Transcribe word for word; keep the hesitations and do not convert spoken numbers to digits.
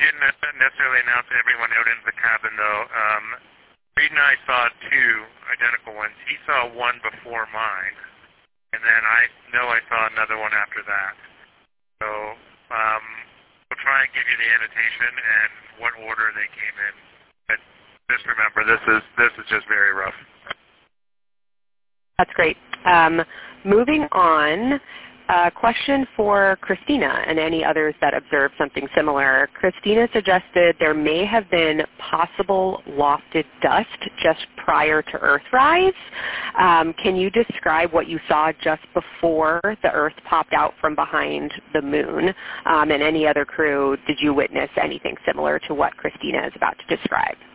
didn't necessarily announce everyone out into the cabin, though. Um, Reed and I saw two identical ones. He saw one before mine, and then I know I saw another one after that. So um, we'll try and give you the annotation and what order they came in. But just remember, this is this is just very rough. That's great. Um, moving on. A question for Christina and any others that observed something similar. Christina suggested there may have been possible lofted dust just prior to Earthrise. Um, can you describe what you saw just before the Earth popped out from behind the moon? Um, and any other crew, did you witness anything similar to what Christina is about to describe?